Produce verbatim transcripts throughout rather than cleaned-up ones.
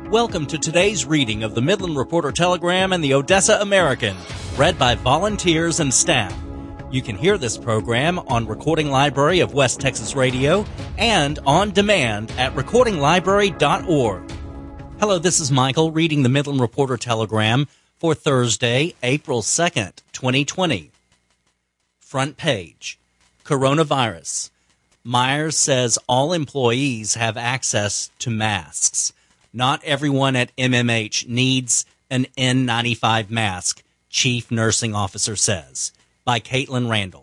Welcome to today's reading of the Midland Reporter-Telegram and the Odessa American, read by volunteers and staff. You can hear this program on Recording Library of West Texas Radio and on demand at recording library dot org. Hello, this is Michael reading the Midland Reporter-Telegram for Thursday, April second, twenty twenty. Front page. Coronavirus. Myers says all employees have access to masks. Not everyone at M M H needs an N ninety-five mask, Chief Nursing Officer says. By Caitlin Randall.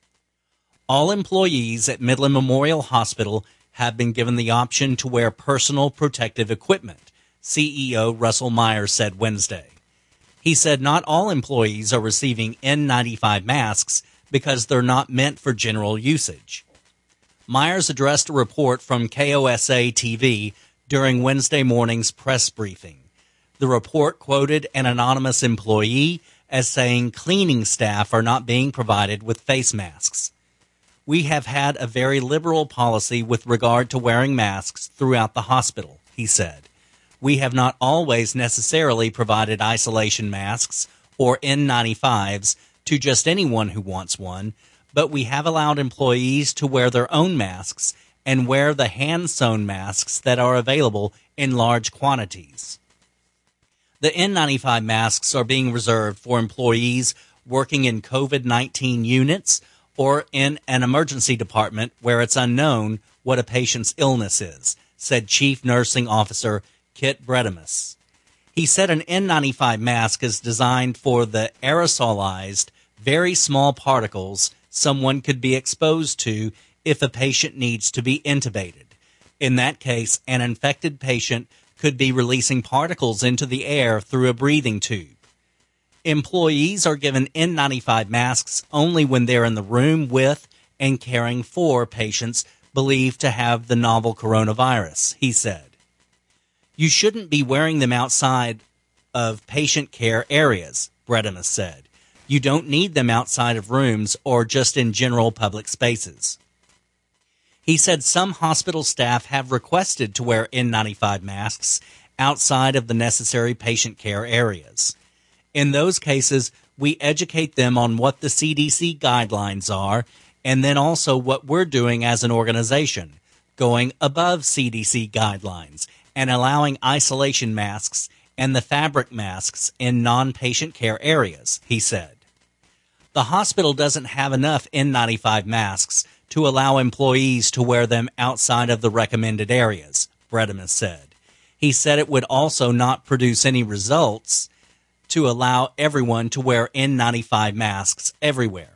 All employees at Midland Memorial Hospital have been given the option to wear personal protective equipment, C E O Russell Myers said Wednesday. He said not all employees are receiving N ninety-five masks because they're not meant for general usage. Myers addressed a report from K O S A T V during Wednesday morning's press briefing. The report quoted an anonymous employee as saying cleaning staff are not being provided with face masks. We have had a very liberal policy with regard to wearing masks throughout the hospital, he said. We have not always necessarily provided isolation masks or N ninety-fives to just anyone who wants one, but we have allowed employees to wear their own masks and wear the hand-sewn masks that are available in large quantities. The N ninety-five masks are being reserved for employees working in COVID nineteen units or in an emergency department where it's unknown what a patient's illness is, said Chief Nursing Officer Kit Bredemus. He said an N ninety-five mask is designed for the aerosolized, very small particles someone could be exposed to if a patient needs to be intubated. In that case, an infected patient could be releasing particles into the air through a breathing tube. Employees are given N ninety-five masks only when they're in the room with and caring for patients believed to have the novel coronavirus, he said. You shouldn't be wearing them outside of patient care areas, Bredemus said. You don't need them outside of rooms or just in general public spaces. He said some hospital staff have requested to wear N ninety-five masks outside of the necessary patient care areas. In those cases, we educate them on what the C D C guidelines are and then also what we're doing as an organization, going above C D C guidelines and allowing isolation masks and the fabric masks in non-patient care areas, he said. The hospital doesn't have enough N ninety-five masks to allow employees to wear them outside of the recommended areas, Bredemus said. He said it would also not produce any results to allow everyone to wear N ninety-five masks everywhere.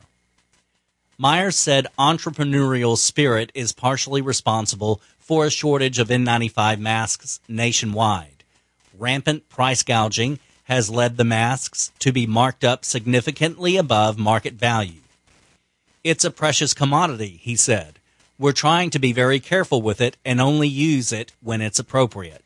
Myers said entrepreneurial spirit is partially responsible for a shortage of N ninety-five masks nationwide. Rampant price gouging has led the masks to be marked up significantly above market value. It's a precious commodity, he said. We're trying to be very careful with it and only use it when it's appropriate.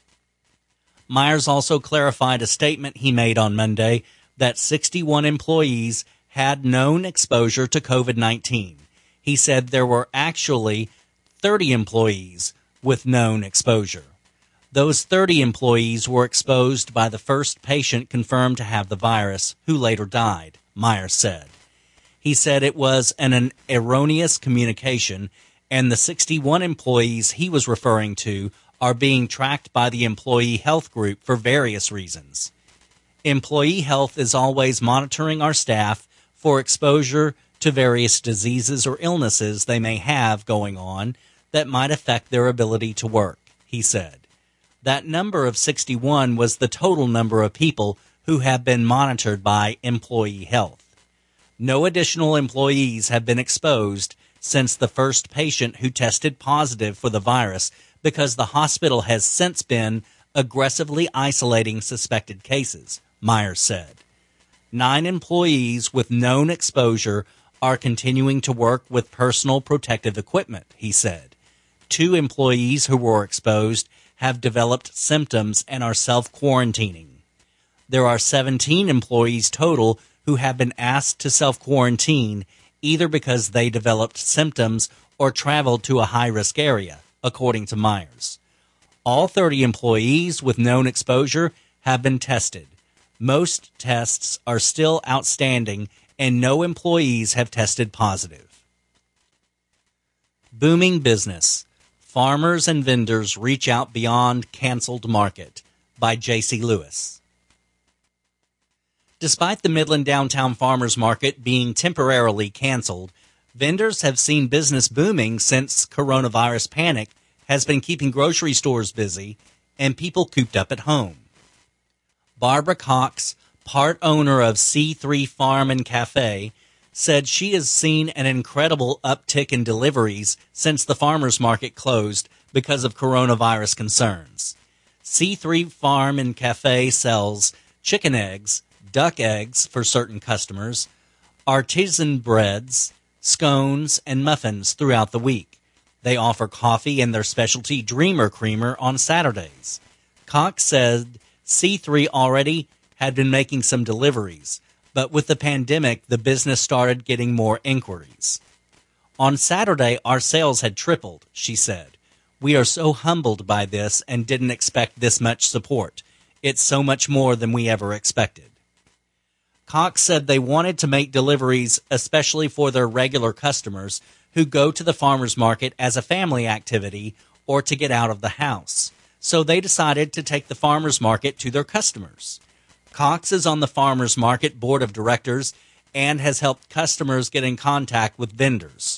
Myers also clarified a statement he made on Monday that sixty-one employees had known exposure to COVID nineteen. He said there were actually thirty employees with known exposure. Those thirty employees were exposed by the first patient confirmed to have the virus, who later died, Myers said. He said it was an, an erroneous communication, and the sixty-one employees he was referring to are being tracked by the Employee Health Group for various reasons. Employee Health is always monitoring our staff for exposure to various diseases or illnesses they may have going on that might affect their ability to work, he said. That number of sixty-one was the total number of people who have been monitored by Employee Health. No additional employees have been exposed since the first patient who tested positive for the virus because the hospital has since been aggressively isolating suspected cases, Myers said. Nine employees with known exposure are continuing to work with personal protective equipment, he said. Two employees who were exposed have developed symptoms and are self-quarantining. There are seventeen employees total who have been asked to self-quarantine either because they developed symptoms or traveled to a high-risk area, according to Myers. All thirty employees with known exposure have been tested. Most tests are still outstanding, and no employees have tested positive. Booming business. Farmers and vendors reach out beyond canceled market, by J C Lewis. Despite the Midland Downtown Farmers Market being temporarily canceled, vendors have seen business booming since coronavirus panic has been keeping grocery stores busy and people cooped up at home. Barbara Cox, part owner of C three Farm and Cafe, said she has seen an incredible uptick in deliveries since the farmers market closed because of coronavirus concerns. C three Farm and Cafe sells chicken eggs, duck eggs for certain customers, artisan breads, scones, and muffins throughout the week. They offer coffee and their specialty Dreamer Creamer on Saturdays. Cox said C three already had been making some deliveries, but with the pandemic, the business started getting more inquiries. On Saturday, our sales had tripled, she said. We are so humbled by this and didn't expect this much support. It's so much more than we ever expected. Cox said they wanted to make deliveries especially for their regular customers who go to the farmers market as a family activity or to get out of the house. So they decided to take the farmers market to their customers. Cox is on the farmers market board of directors and has helped customers get in contact with vendors.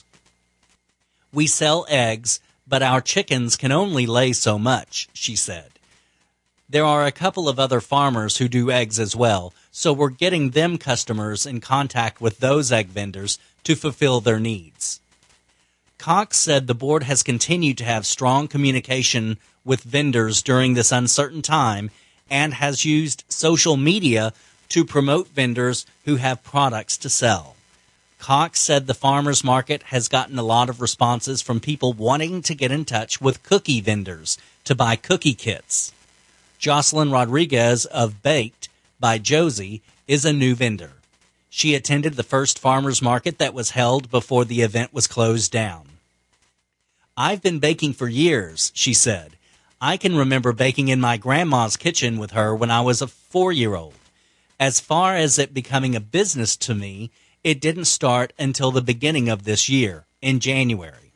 We sell eggs, but our chickens can only lay so much, she said. There are a couple of other farmers who do eggs as well, so we're getting them customers in contact with those egg vendors to fulfill their needs. Cox said the board has continued to have strong communication with vendors during this uncertain time and has used social media to promote vendors who have products to sell. Cox said the farmers market has gotten a lot of responses from people wanting to get in touch with cookie vendors to buy cookie kits. Jocelyn Rodriguez of Baked by Josie is a new vendor. She attended the first farmers market that was held before the event was closed down. I've been baking for years, she said. I can remember baking in my grandma's kitchen with her when I was a four-year-old. As far as it becoming a business to me, it didn't start until the beginning of this year, in January.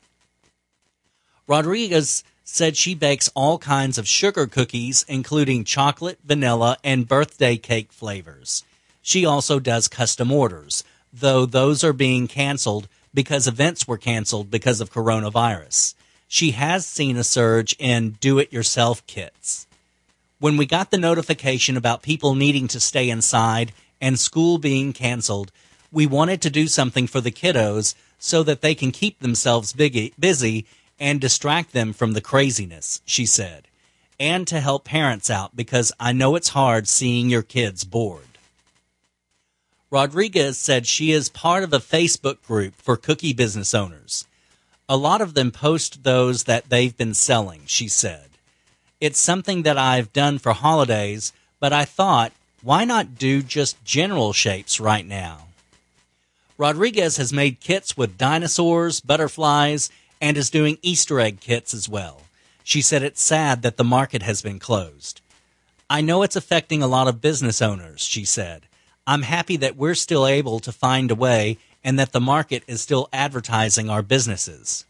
Rodriguez said she bakes all kinds of sugar cookies, including chocolate, vanilla, and birthday cake flavors. She also does custom orders, though those are being canceled because events were canceled because of coronavirus. She has seen a surge in do-it-yourself kits. When we got the notification about people needing to stay inside and school being canceled, we wanted to do something for the kiddos so that they can keep themselves busy and distract them from the craziness, she said, and to help parents out because I know it's hard seeing your kids bored. Rodriguez said she is part of a Facebook group for cookie business owners. A lot of them post those that they've been selling, she said. It's something that I've done for holidays, but I thought, why not do just general shapes right now? Rodriguez has made kits with dinosaurs, butterflies, and is doing Easter egg kits as well. She said it's sad that the market has been closed. I know it's affecting a lot of business owners, she said. I'm happy that we're still able to find a way and that the market is still advertising our businesses.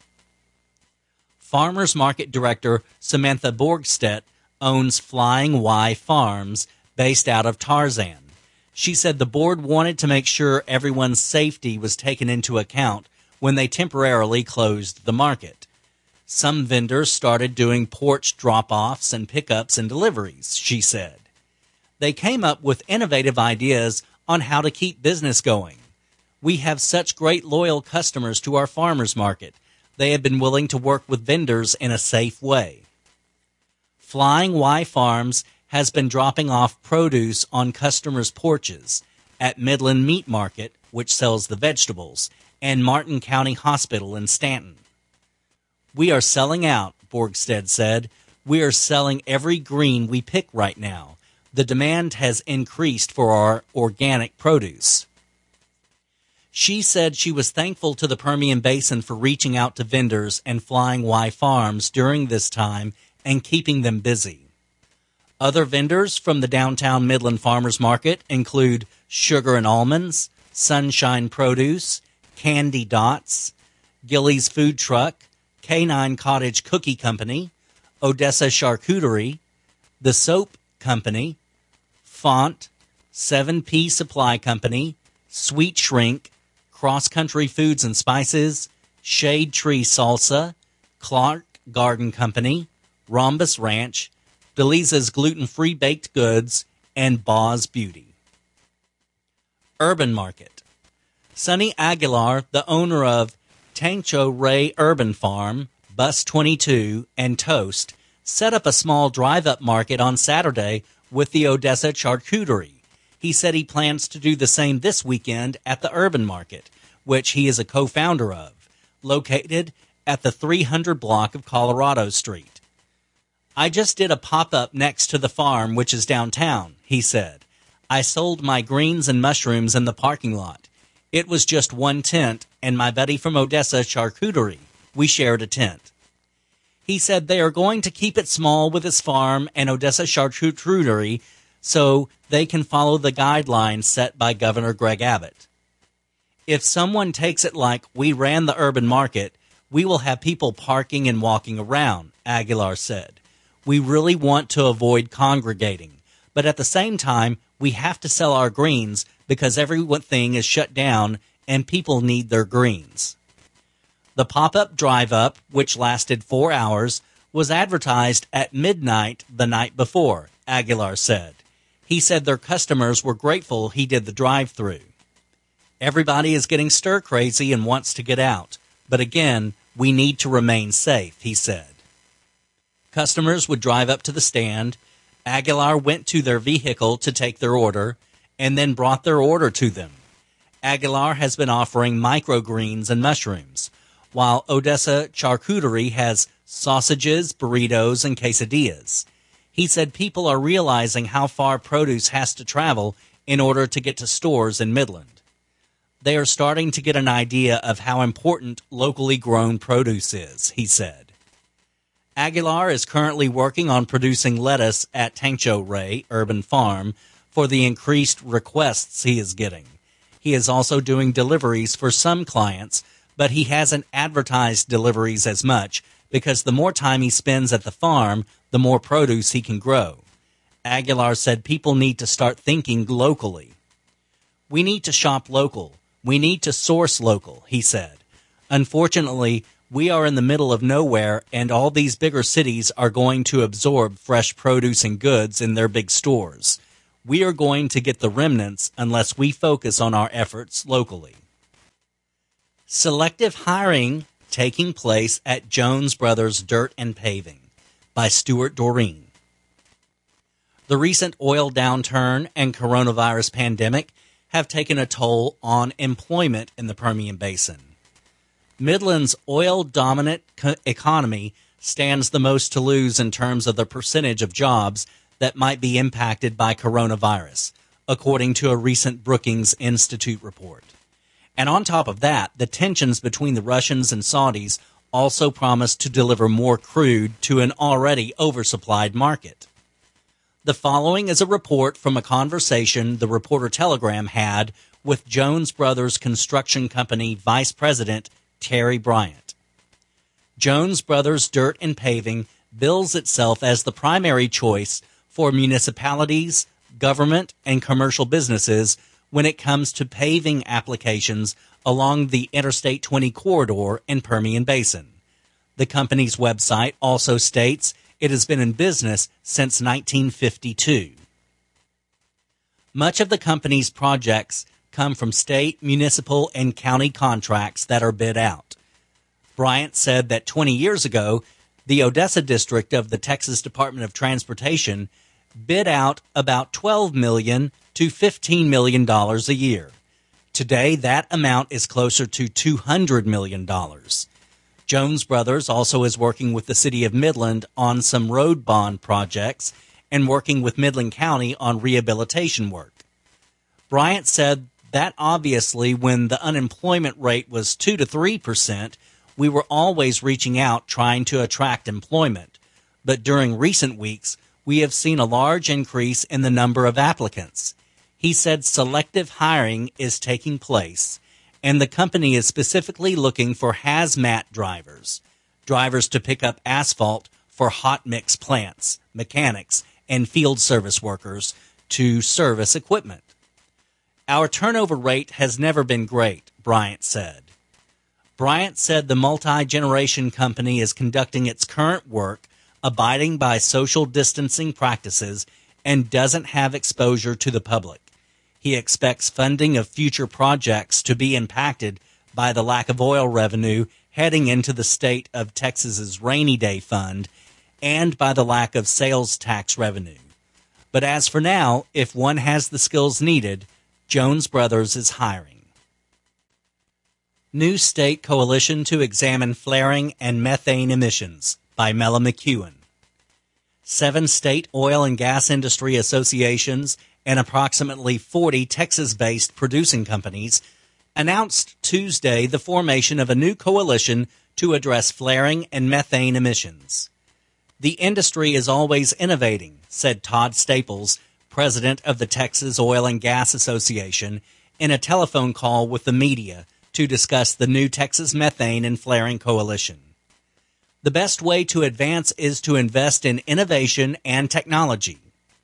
Farmers Market Director Samantha Borgstedt owns Flying Y Farms, based out of Tarzan. She said the board wanted to make sure everyone's safety was taken into account when they temporarily closed the market. Some vendors started doing porch drop-offs and pickups and deliveries, she said. They came up with innovative ideas on how to keep business going. We have such great loyal customers to our farmers market. They have been willing to work with vendors in a safe way. Flying Y Farms has been dropping off produce on customers' porches at Midland Meat Market, which sells the vegetables, and Martin County Hospital in Stanton. We are selling out, Borgstedt said. We are selling every green we pick right now. The demand has increased for our organic produce. She said she was thankful to the Permian Basin for reaching out to vendors and Flying Y Farms during this time and keeping them busy. Other vendors from the downtown Midland Farmers Market include Sugar and Almonds, Sunshine Produce, Candy Dots, Gilly's Food Truck, Canine Cottage Cookie Company, Odessa Charcuterie, The Soap Company, Font, seven P Supply Company, Sweet Shrink, Cross Country Foods and Spices, Shade Tree Salsa, Clark Garden Company, Rhombus Ranch, Deliza's Gluten-Free Baked Goods, and Boz Beauty. Urban Market. Sonny Aguilar, the owner of Tancho Ray Urban Farm, Bus twenty-two, and Toast, set up a small drive-up market on Saturday with the Odessa Charcuterie. He said he plans to do the same this weekend at the Urban Market, which he is a co-founder of, located at the three hundred block of Colorado Street. I just did a pop-up next to the farm, which is downtown, he said. I sold my greens and mushrooms in the parking lot. It was just one tent, and my buddy from Odessa Charcuterie. We shared a tent. He said they are going to keep it small with his farm and Odessa Charcuterie so they can follow the guidelines set by Governor Greg Abbott. If someone takes it like we ran the urban market, we will have people parking and walking around, Aguilar said. We really want to avoid congregating, but at the same time, we have to sell our greens because everything is shut down and people need their greens. The pop-up drive-up, which lasted four hours, was advertised at midnight the night before, Aguilar said. He said their customers were grateful he did the drive-through. Everybody is getting stir-crazy and wants to get out, but again, we need to remain safe, he said. Customers would drive up to the stand. Aguilar went to their vehicle to take their order and then brought their order to them. Aguilar has been offering microgreens and mushrooms, while Odessa Charcuterie has sausages, burritos, and quesadillas. He said people are realizing how far produce has to travel in order to get to stores in Midland. They are starting to get an idea of how important locally grown produce is, he said. Aguilar is currently working on producing lettuce at Tancho Ray Urban Farm for the increased requests he is getting. He is also doing deliveries for some clients, but he hasn't advertised deliveries as much because the more time he spends at the farm, the more produce he can grow. Aguilar said people need to start thinking locally. We need to shop local. We need to source local, he said. Unfortunately, we are in the middle of nowhere, and all these bigger cities are going to absorb fresh produce and goods in their big stores. We are going to get the remnants unless we focus on our efforts locally. Selective hiring taking place at Jones Brothers Dirt and Paving by Stuart Doreen. The recent oil downturn and coronavirus pandemic have taken a toll on employment in the Permian Basin. Midland's oil-dominant co- economy stands the most to lose in terms of the percentage of jobs that might be impacted by coronavirus, according to a recent Brookings Institute report. And on top of that, the tensions between the Russians and Saudis also promise to deliver more crude to an already oversupplied market. The following is a report from a conversation the Reporter Telegram had with Jones Brothers Construction Company Vice President Terry Bryant. Jones Brothers Dirt and Paving bills itself as the primary choice for municipalities, government, and commercial businesses when it comes to paving applications along the Interstate twenty corridor in Permian Basin. The company's website also states it has been in business since nineteen fifty-two. Much of the company's projects come from state, municipal, and county contracts that are bid out. Bryant said that twenty years ago, the Odessa district of the Texas Department of Transportation bid out about twelve million dollars to fifteen million dollars a year. Today, that amount is closer to two hundred million dollars. Jones Brothers also is working with the city of Midland on some road bond projects and working with Midland County on rehabilitation work. Bryant said that obviously when the unemployment rate was two to three percent, we were always reaching out trying to attract employment. but during recent weeks, we have seen a large increase in the number of applicants. He said selective hiring is taking place, and the company is specifically looking for hazmat drivers, drivers to pick up asphalt for hot mix plants, mechanics, and field service workers to service equipment. Our turnover rate has never been great, Bryant said. Bryant said the multi-generation company is conducting its current work, abiding by social distancing practices, and doesn't have exposure to the public. He expects funding of future projects to be impacted by the lack of oil revenue heading into the state of Texas's rainy day fund and by the lack of sales tax revenue. But as for now, if one has the skills needed, Jones Brothers is hiring. New State Coalition to Examine Flaring and Methane Emissions by Mela McEwen. Seven state oil and gas industry associations and approximately forty Texas-based producing companies announced Tuesday the formation of a new coalition to address flaring and methane emissions. The industry is always innovating, said Todd Staples, president of the Texas Oil and Gas Association, in a telephone call with the media to discuss the new Texas Methane and Flaring Coalition. The best way to advance is to invest in innovation and technology.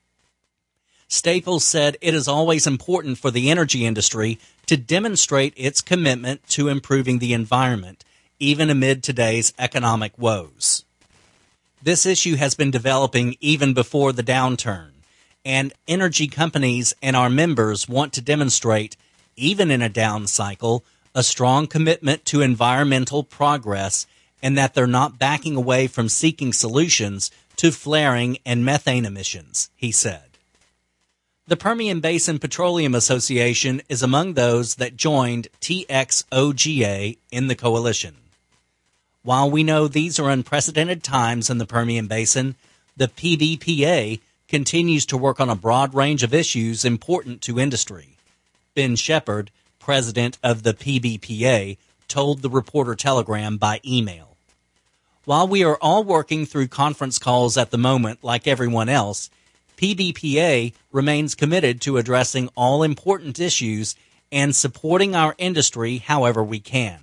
Staples said it is always important for the energy industry to demonstrate its commitment to improving the environment, even amid today's economic woes. This issue has been developing even before the downturn, and energy companies and our members want to demonstrate, even in a down cycle, a strong commitment to environmental progress and that they're not backing away from seeking solutions to flaring and methane emissions, he said. The Permian Basin Petroleum Association is among those that joined T X O G A in the coalition. While we know these are unprecedented times in the Permian Basin, the P B P A continues to work on a broad range of issues important to industry. Ben Shepard, president of the P B P A, told the Reporter Telegram by email. While we are all working through conference calls at the moment like everyone else, P B P A remains committed to addressing all important issues and supporting our industry however we can.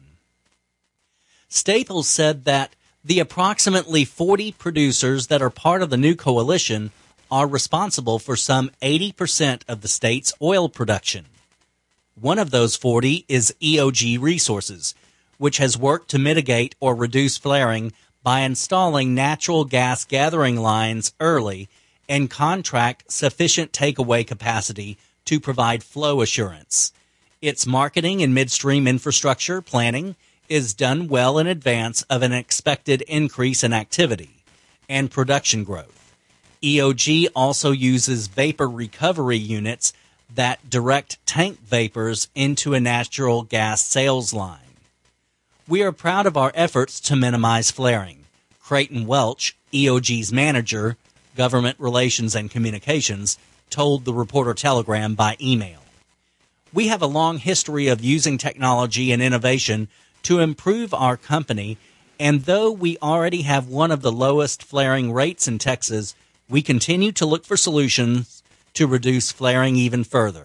Staples said that the approximately forty producers that are part of the new coalition are responsible for some eighty percent of the state's oil production. One of those forty is E O G Resources, which has worked to mitigate or reduce flaring by installing natural gas gathering lines early and contract sufficient takeaway capacity to provide flow assurance. Its marketing and midstream infrastructure planning is done well in advance of an expected increase in activity and production growth. E O G also uses vapor recovery units that direct tank vapors into a natural gas sales line. We are proud of our efforts to minimize flaring. Creighton Welch, E O G's manager, Government Relations and Communications, told the Reporter Telegram by email. We have a long history of using technology and innovation to improve our company, and though we already have one of the lowest flaring rates in Texas, we continue to look for solutions to reduce flaring even further.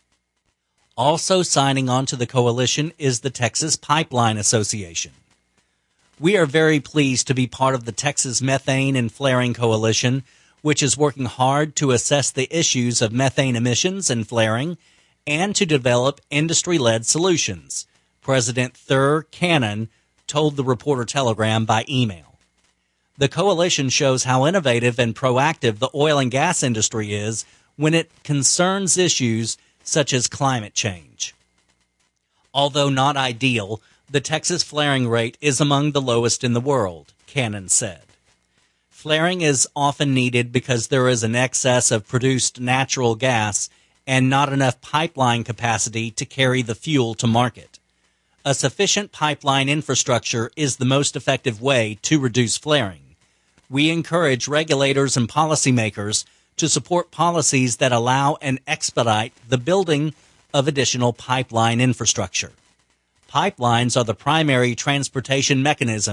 Also signing on to the coalition is the Texas Pipeline Association. We are very pleased to be part of the Texas Methane and Flaring Coalition, which is working hard to assess the issues of methane emissions and flaring and to develop industry-led solutions, President Thur Cannon told the Reporter Telegram by email. The coalition shows how innovative and proactive the oil and gas industry is when it concerns issues such as climate change. Although not ideal, the Texas flaring rate is among the lowest in the world, Cannon said. Flaring is often needed because there is an excess of produced natural gas and not enough pipeline capacity to carry the fuel to market. A sufficient pipeline infrastructure is the most effective way to reduce flaring. We encourage regulators and policymakers to support policies that allow and expedite the building of additional pipeline infrastructure. Pipelines are the primary transportation mechanism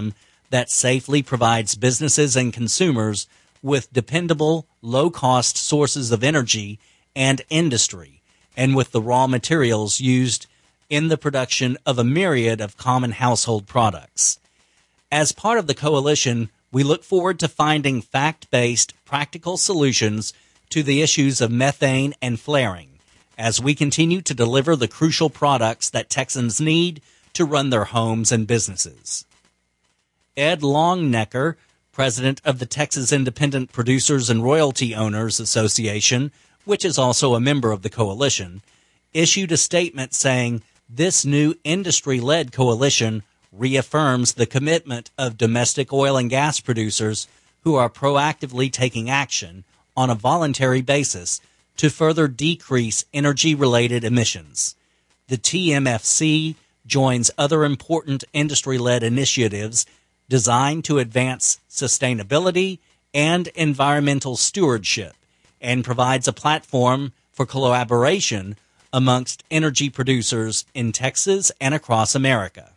that safely provides businesses and consumers with dependable, low-cost sources of energy and industry, and with the raw materials used in the production of a myriad of common household products. As part of the coalition, we look forward to finding fact-based, practical solutions to the issues of methane and flaring as we continue to deliver the crucial products that Texans need to run their homes and businesses. Ed Longnecker, president of the Texas Independent Producers and Royalty Owners Association, which is also a member of the coalition, issued a statement saying this new industry-led coalition reaffirms the commitment of domestic oil and gas producers who are proactively taking action on a voluntary basis to further decrease energy-related emissions. The T M F C joins other important industry-led initiatives designed to advance sustainability and environmental stewardship and provides a platform for collaboration amongst energy producers in Texas and across America.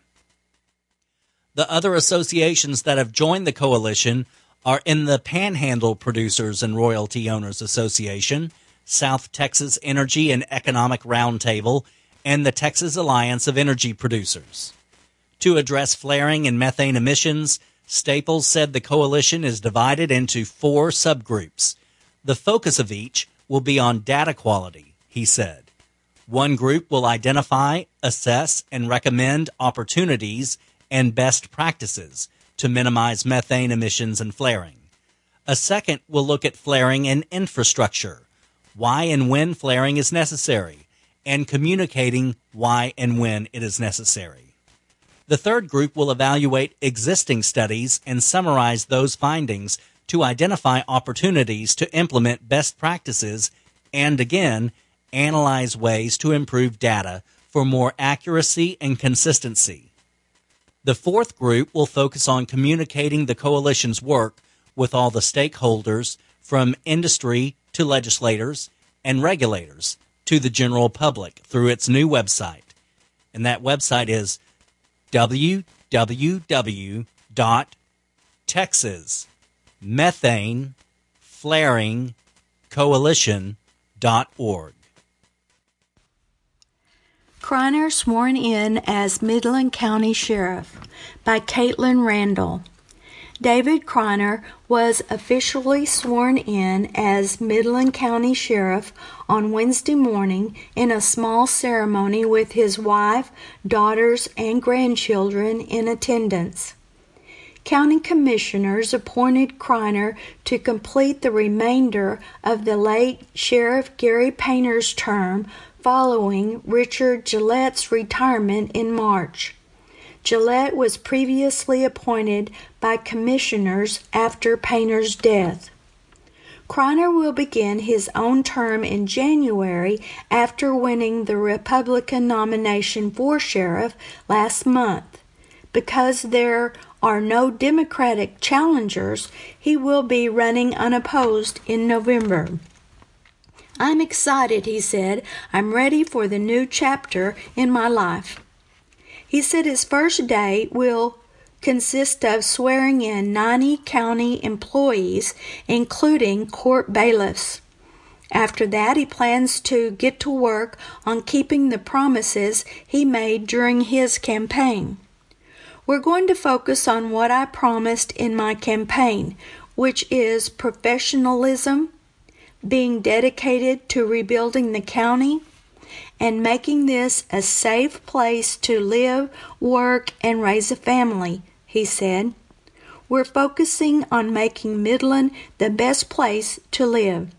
The other associations that have joined the coalition are in the Panhandle Producers and Royalty Owners Association, South Texas Energy and Economic Roundtable, and the Texas Alliance of Energy Producers. To address flaring and methane emissions, Staples said the coalition is divided into four subgroups. The focus of each will be on data quality, he said. One group will identify, assess, and recommend opportunities and best practices to minimize methane emissions and flaring. A second will look at flaring and infrastructure, why and when flaring is necessary, and communicating why and when it is necessary. The third group will evaluate existing studies and summarize those findings to identify opportunities to implement best practices and, again, analyze ways to improve data for more accuracy and consistency. The fourth group will focus on communicating the coalition's work with all the stakeholders, from industry to legislators and regulators to the general public through its new website. And that website is w w w dot texas methane flaring coalition dot org. Kreiner sworn in as Midland County Sheriff by Caitlin Randall. David Kreiner was officially sworn in as Midland County Sheriff on Wednesday morning in a small ceremony with his wife, daughters, and grandchildren in attendance. County commissioners appointed Kreiner to complete the remainder of the late Sheriff Gary Painter's term following Richard Gillette's retirement in March. Gillette was previously appointed by commissioners after Painter's death. Kreiner will begin his own term in January after winning the Republican nomination for sheriff last month. Because there are no Democratic challengers, he will be running unopposed in November. "I'm excited," he said. "I'm ready for the new chapter in my life." He said his first day will consist of swearing in ninety county employees, including court bailiffs. After that, he plans to get to work on keeping the promises he made during his campaign. "We're going to focus on what I promised in my campaign, which is professionalism, being dedicated to rebuilding the county, and making this a safe place to live, work, and raise a family," he said. "We're focusing on making Midland the best place to live."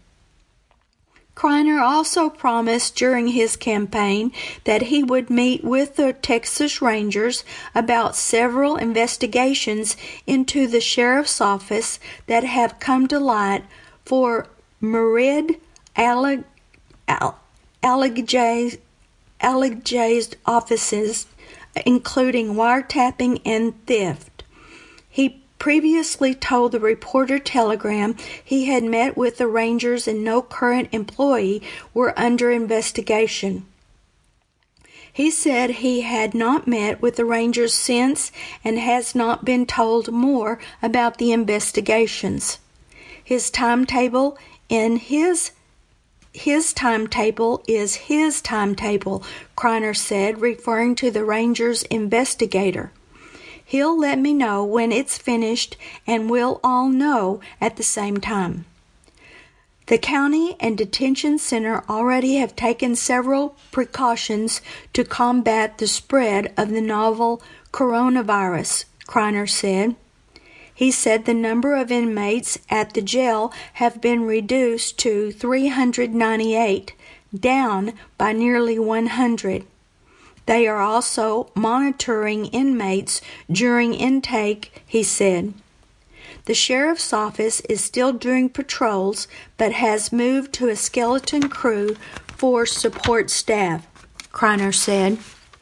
Kreiner also promised during his campaign that he would meet with the Texas Rangers about several investigations into the sheriff's office that have come to light for myriad alleg- all- alleged alleged offices, including wiretapping and theft. He previously told the Reporter-Telegram he had met with the Rangers and no current employee were under investigation. He said he had not met with the Rangers since and has not been told more about the investigations. His timetable in his His timetable is his timetable, Kreiner said, referring to the Rangers investigator. He'll let me know when it's finished, and we'll all know at the same time. The county and detention center already have taken several precautions to combat the spread of the novel coronavirus, Kreiner said. He said the number of inmates at the jail have been reduced to three hundred ninety-eight, down by nearly one hundred. They are also monitoring inmates during intake, he said. The sheriff's office is still doing patrols, but has moved to a skeleton crew for support staff, Kreiner said.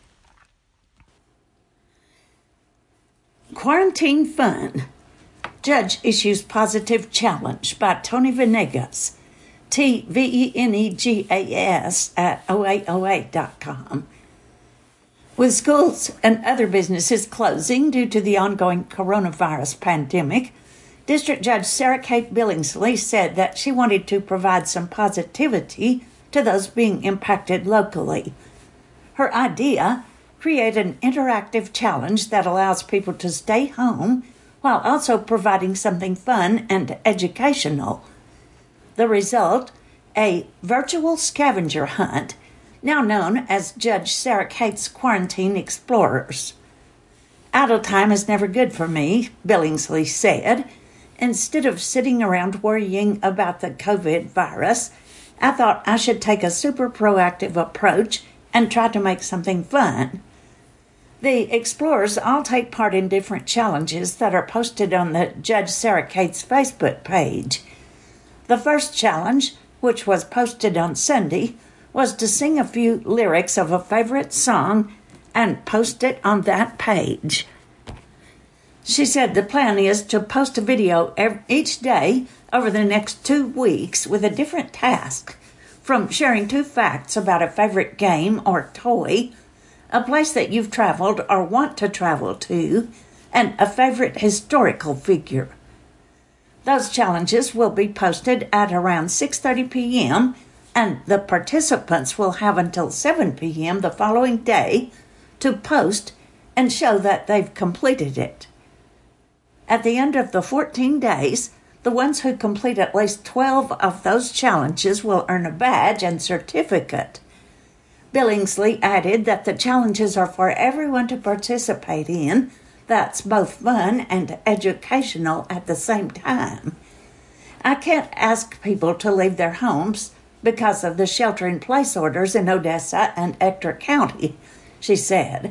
Quarantine fun. Judge issues positive challenge by Tony Venegas, T V E N E G A S at oh eight oh eight dot com. With schools and other businesses closing due to the ongoing coronavirus pandemic, District Judge Sarah Kate Billingsley said that she wanted to provide some positivity to those being impacted locally. Her idea: create an interactive challenge that allows people to stay home while also providing something fun and educational. The result, a virtual scavenger hunt, now known as Judge Sarah Kate's Quarantine Explorers. Idle time is never good for me, Billingsley said. Instead of sitting around worrying about the COVID virus, I thought I should take a super proactive approach and try to make something fun. The explorers all take part in different challenges that are posted on the Judge Sarah Kate's Facebook page. The first challenge, which was posted on Sunday, was to sing a few lyrics of a favorite song and post it on that page. She said the plan is to post a video every, each day over the next two weeks with a different task, from sharing two facts about a favorite game or toy, a place that you've traveled or want to travel to, and a favorite historical figure. Those challenges will be posted at around six thirty p.m., and the participants will have until seven p.m. the following day to post and show that they've completed it. At the end of the fourteen days, the ones who complete at least twelve of those challenges will earn a badge and certificate. Billingsley added that the challenges are for everyone to participate in. That's both fun and educational at the same time. I can't ask people to leave their homes because of the shelter-in-place orders in Odessa and Ector County, she said.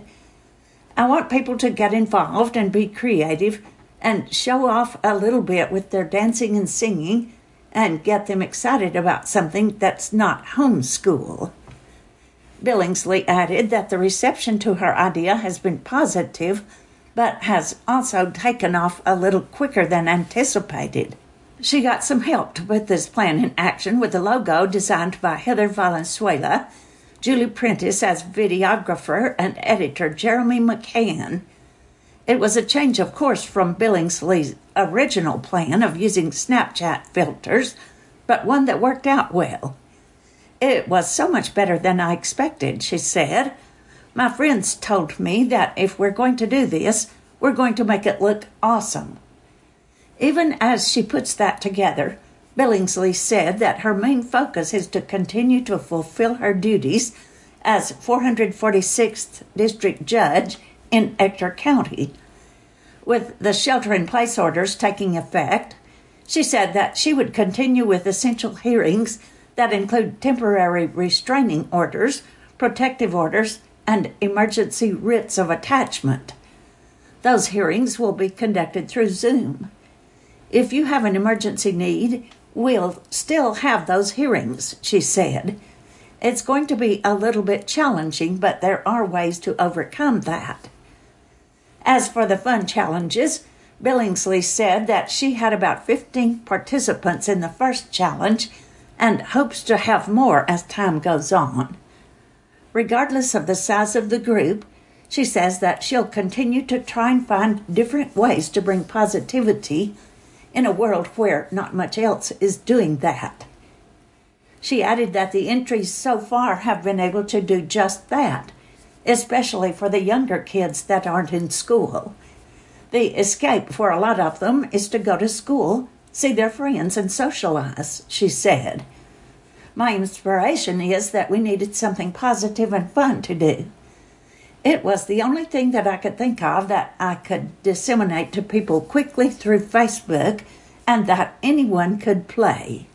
I want people to get involved and be creative and show off a little bit with their dancing and singing and get them excited about something that's not homeschool. Billingsley added that the reception to her idea has been positive, but has also taken off a little quicker than anticipated. She got some help to put this plan in action with a logo designed by Heather Valenzuela, Julie Prentice as videographer, and editor Jeremy McCann. It was a change of course from Billingsley's original plan of using Snapchat filters, but one that worked out well. It was so much better than I expected, she said. My friends told me that if we're going to do this, we're going to make it look awesome. Even as she puts that together, Billingsley said that her main focus is to continue to fulfill her duties as four hundred forty-sixth District Judge in Ector County. With the shelter-in-place orders taking effect, she said that she would continue with essential hearings that include temporary restraining orders, protective orders, and emergency writs of attachment. Those hearings will be conducted through Zoom. If you have an emergency need, we'll still have those hearings, she said. It's going to be a little bit challenging, but there are ways to overcome that. As for the fun challenges, Billingsley said that she had about fifteen participants in the first challenge and hopes to have more as time goes on. Regardless of the size of the group, she says that she'll continue to try and find different ways to bring positivity in a world where not much else is doing that. She added that the entries so far have been able to do just that, especially for the younger kids that aren't in school. The escape for a lot of them is to go to school, see their friends, and socialize, she said. My inspiration is that we needed something positive and fun to do. It was the only thing that I could think of that I could disseminate to people quickly through Facebook and that anyone could play.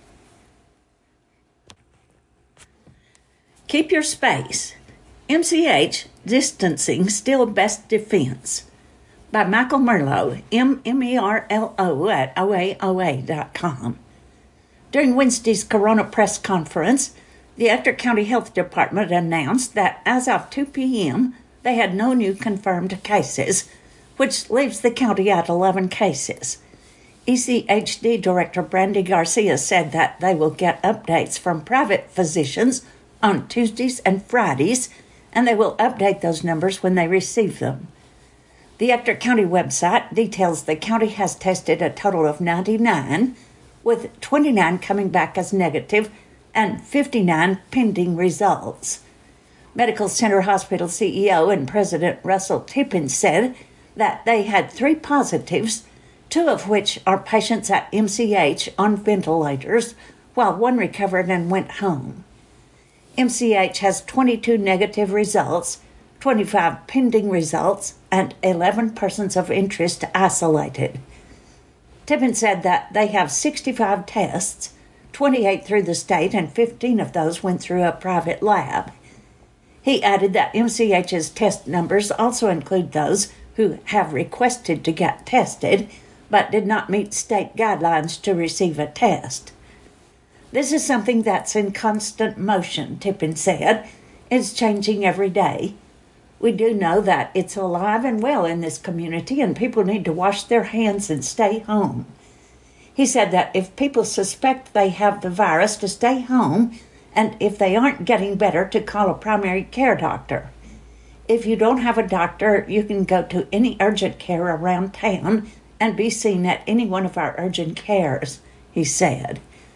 Keep your space. M C H, Distancing Still Best Defense, by Michael Merlo, M E R L O at O A O A dot com. During Wednesday's Corona press conference, the Ector County Health Department announced that as of two p.m., they had no new confirmed cases, which leaves the county at eleven cases. E C H D Director Brandy Garcia said that they will get updates from private physicians on Tuesdays and Fridays, and they will update those numbers when they receive them. The Ector County website details the county has tested a total of ninety-nine, with twenty-nine coming back as negative and fifty-nine pending results. Medical Center Hospital C E O and President Russell Tippin said that they had three positives, two of which are patients at M C H on ventilators, while one recovered and went home. M C H has twenty-two negative results, twenty-five pending results, and eleven persons of interest isolated. Tippin said that they have sixty-five tests, twenty-eight through the state, and fifteen of those went through a private lab. He added that M C H's test numbers also include those who have requested to get tested, but did not meet state guidelines to receive a test. This is something that's in constant motion, Tippin said. It's changing every day. We do know that it's alive and well in this community, and people need to wash their hands and stay home. He said that if people suspect they have the virus, to stay home, and if they aren't getting better, to call a primary care doctor. If you don't have a doctor, you can go to any urgent care around town and be seen at any one of our urgent cares, he said.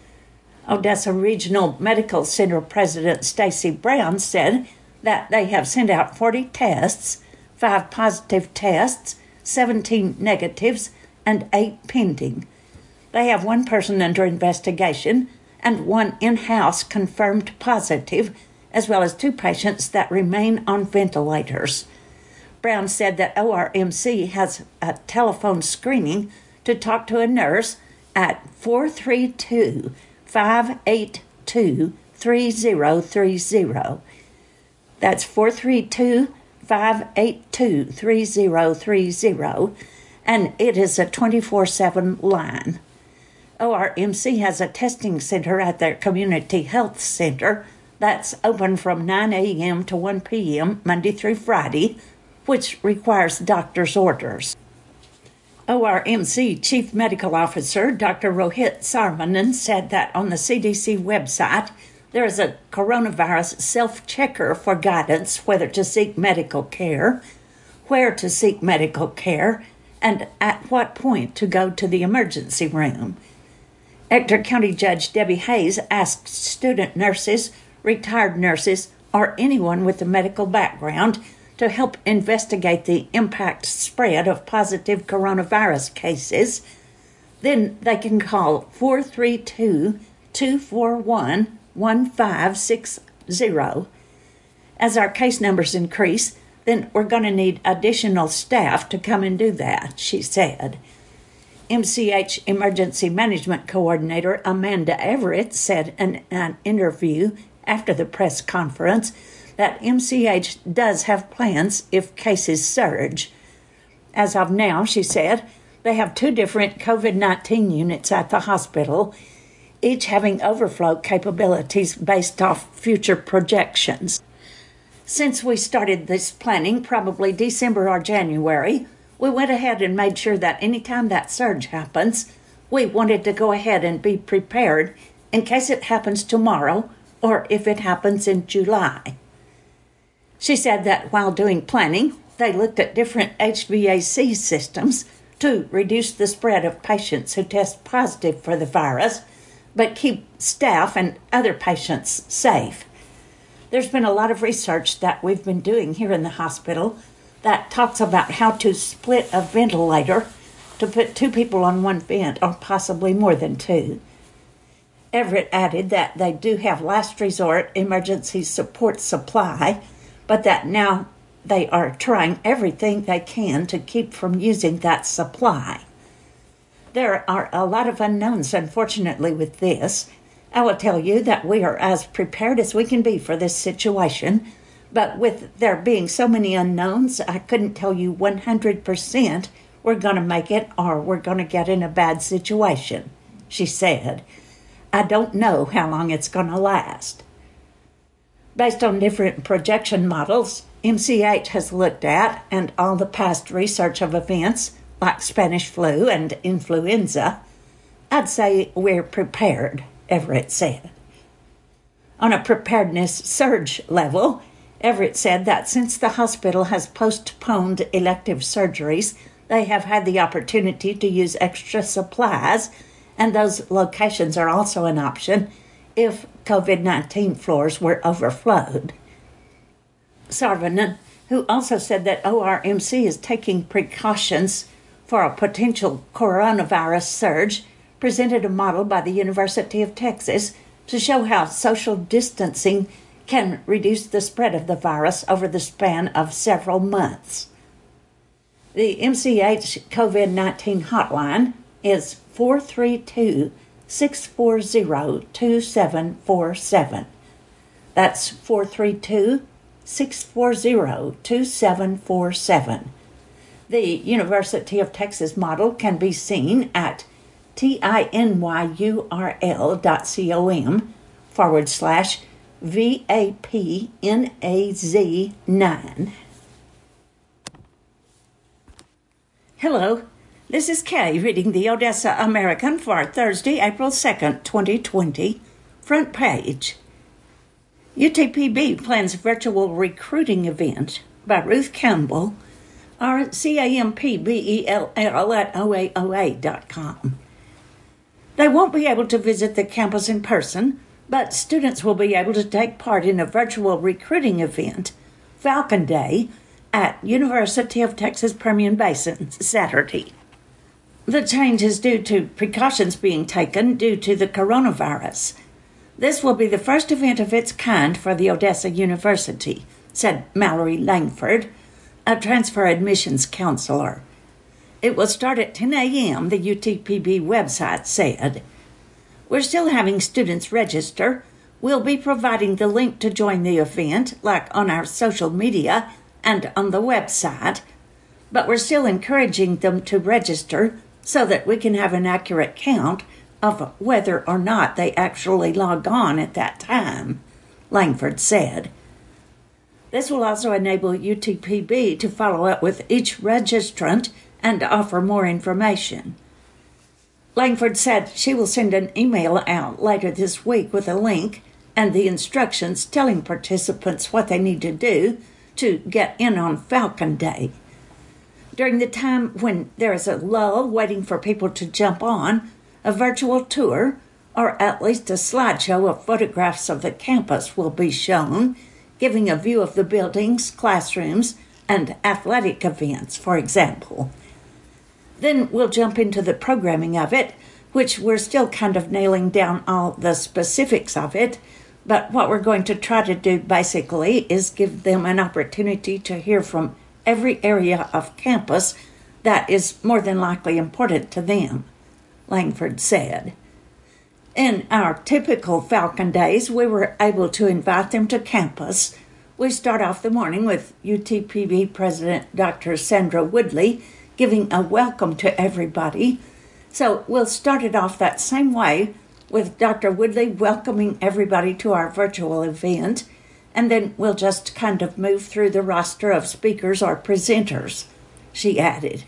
Odessa Regional Medical Center President Stacy Brown said that they have sent out forty tests, five positive tests, seventeen negatives, and eight pending. They have one person under investigation and one in-house confirmed positive, as well as two patients that remain on ventilators. Brown said that O R M C has a telephone screening to talk to a nurse at four three two, five eight two, three zero three zero. That's four three two, five eight two, three zero three zero, and it is a twenty-four seven line. O R M C has a testing center at their community health center that's open from nine a.m. to one p.m. Monday through Friday, which requires doctor's orders. O R M C Chief Medical Officer Doctor Rohit Sarvanan said that on the C D C website there is a coronavirus self-checker for guidance whether to seek medical care, where to seek medical care, and at what point to go to the emergency room. Ector County Judge Debbie Hayes asked student nurses, retired nurses, or anyone with a medical background to help investigate the impact spread of positive coronavirus cases. Then they can call four three two, two four one, one five six zero. As our case numbers increase, then we're going to need additional staff to come and do that, she said. M C H Emergency Management Coordinator Amanda Everett said in an interview after the press conference that M C H does have plans if cases surge. As of now, she said, they have two different COVID nineteen units at the hospital, each having overflow capabilities based off future projections. Since we started this planning, probably December or January, we went ahead and made sure that anytime that surge happens, we wanted to go ahead and be prepared in case it happens tomorrow or if it happens in July. She said that while doing planning, they looked at different H V A C systems to reduce the spread of patients who test positive for the virus, but keep staff and other patients safe. There's been a lot of research that we've been doing here in the hospital that talks about how to split a ventilator to put two people on one vent, or possibly more than two. Everett added that they do have last resort emergency support supply, but that now they are trying everything they can to keep from using that supply. There are a lot of unknowns, unfortunately, with this. I will tell you that we are as prepared as we can be for this situation, but with there being so many unknowns, I couldn't tell you one hundred percent we're going to make it or we're going to get in a bad situation, she said. I don't know how long it's going to last. Based on different projection models, M C H has looked at, and all the past research of events like Spanish flu and influenza, I'd say we're prepared, Everett said. On a preparedness surge level, Everett said that since the hospital has postponed elective surgeries, they have had the opportunity to use extra supplies, and those locations are also an option if COVID nineteen floors were overflowed. Sarvanan, who also said that O R M C is taking precautions for a potential coronavirus surge, presented a model by the University of Texas to show how social distancing can reduce the spread of the virus over the span of several months. The M C H COVID nineteen hotline is four three two, six four zero, two seven four seven. That's four three two, six four zero, two seven four seven. The University of Texas model can be seen at tinyurl dot com forward slash V A P N A Z nine. Hello, this is Kay reading the Odessa American for Thursday, April second, twenty twenty, front page. U T P B plans virtual recruiting event by Ruth Campbell, or C A M P B E L L at O A O A dot com. They won't be able to visit the campus in person, but students will be able to take part in a virtual recruiting event, Falcon Day, at University of Texas Permian Basin Saturday. The change is due to precautions being taken due to the coronavirus. This will be the first event of its kind for the Odessa University, said Mallory Langford, a transfer admissions counselor. It will start at ten a.m., the U T P B website said. We're still having students register. We'll be providing the link to join the event, like on our social media and on the website, but we're still encouraging them to register so that we can have an accurate count of whether or not they actually log on at that time, Langford said. This will also enable U T P B to follow up with each registrant and offer more information. Langford said she will send an email out later this week with a link and the instructions telling participants what they need to do to get in on Falcon Day. During the time when there is a lull waiting for people to jump on, a virtual tour, or at least a slideshow of photographs of the campus, will be shown, giving a view of the buildings, classrooms, and athletic events, for example. Then we'll jump into the programming of it, which we're still kind of nailing down all the specifics of it, but what we're going to try to do basically is give them an opportunity to hear from every area of campus that is more than likely important to them, Langford said. In our typical Falcon Days, we were able to invite them to campus. We start off the morning with U T P B President Doctor Sandra Woodley giving a welcome to everybody. So we'll start it off that same way with Doctor Woodley welcoming everybody to our virtual event, and then we'll just kind of move through the roster of speakers or presenters, she added.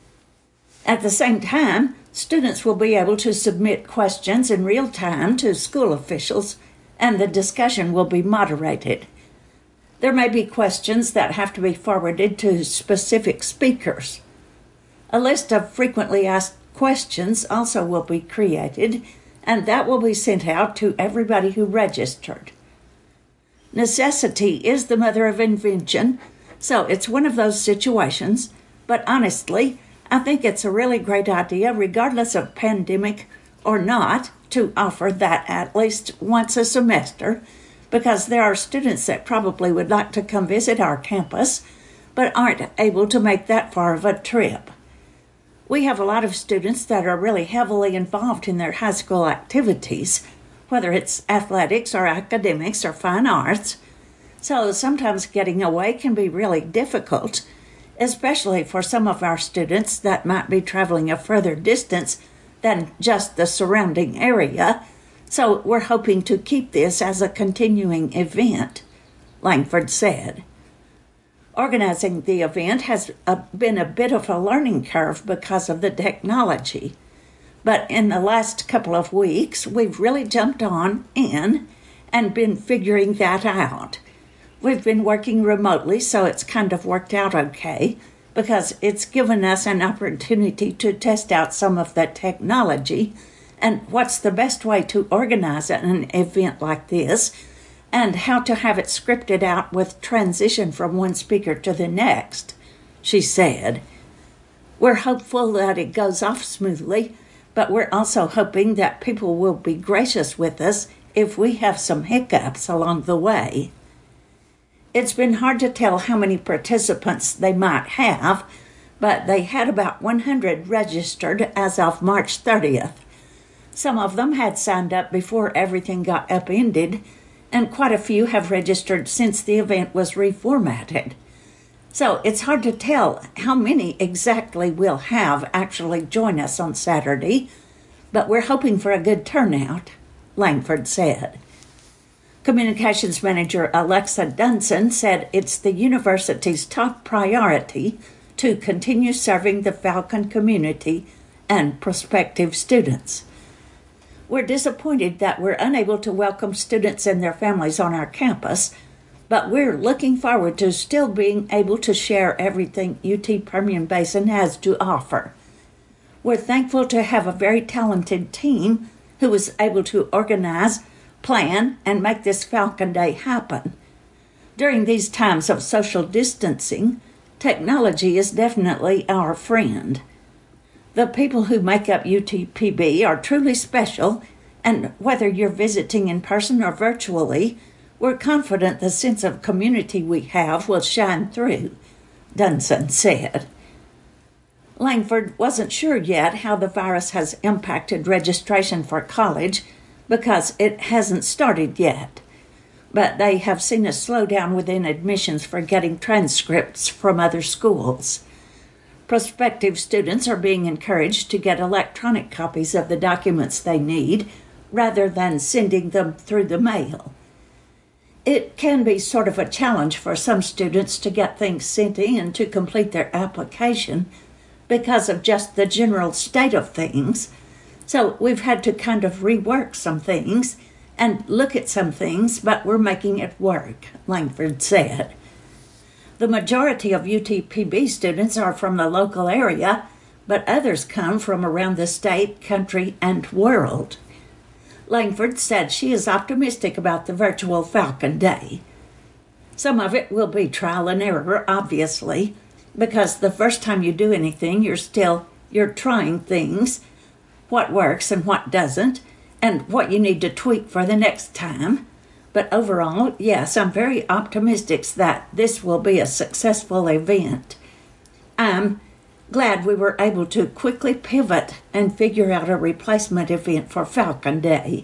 At the same time, students will be able to submit questions in real time to school officials, and the discussion will be moderated. There may be questions that have to be forwarded to specific speakers. A list of frequently asked questions also will be created, and that will be sent out to everybody who registered. Necessity is the mother of invention, so it's one of those situations, but honestly, I think it's a really great idea, regardless of pandemic or not, to offer that at least once a semester, because there are students that probably would like to come visit our campus, but aren't able to make that far of a trip. We have a lot of students that are really heavily involved in their high school activities, whether it's athletics or academics or fine arts, so sometimes getting away can be really difficult, especially for some of our students that might be traveling a further distance than just the surrounding area, so we're hoping to keep this as a continuing event, Langford said. Organizing the event has a, been a bit of a learning curve because of the technology, but in the last couple of weeks, we've really jumped on in and been figuring that out. We've been working remotely, so it's kind of worked out okay, because it's given us an opportunity to test out some of the technology and what's the best way to organize an event like this, and how to have it scripted out with transition from one speaker to the next, she said. We're hopeful that it goes off smoothly, but we're also hoping that people will be gracious with us if we have some hiccups along the way. It's been hard to tell how many participants they might have, but they had about one hundred registered as of March thirtieth. Some of them had signed up before everything got upended, and quite a few have registered since the event was reformatted. So it's hard to tell how many exactly we'll have actually join us on Saturday, but we're hoping for a good turnout, Langford said. Communications Manager Alexa Dunson said it's the university's top priority to continue serving the Falcon community and prospective students. We're disappointed that we're unable to welcome students and their families on our campus, but we're looking forward to still being able to share everything U T Permian Basin has to offer. We're thankful to have a very talented team who was able to organize, plan, and make this Falcon Day happen. During these times of social distancing, technology is definitely our friend. The people who make up U T P B are truly special, and whether you're visiting in person or virtually, we're confident the sense of community we have will shine through, Dunson said. Langford wasn't sure yet how the virus has impacted registration for college because it hasn't started yet, but they have seen a slowdown within admissions for getting transcripts from other schools. Prospective students are being encouraged to get electronic copies of the documents they need rather than sending them through the mail. It can be sort of a challenge for some students to get things sent in to complete their application because of just the general state of things, so we've had to kind of rework some things and look at some things, but we're making it work, Langford said. The majority of U T P B students are from the local area, but others come from around the state, country, and world. Langford said she is optimistic about the virtual Falcon Day. Some of it will be trial and error, obviously, because the first time you do anything, you're still, you're trying things, what works and what doesn't, and what you need to tweak for the next time. But overall, yes, I'm very optimistic that this will be a successful event. I'm glad we were able to quickly pivot and figure out a replacement event for Falcon Day.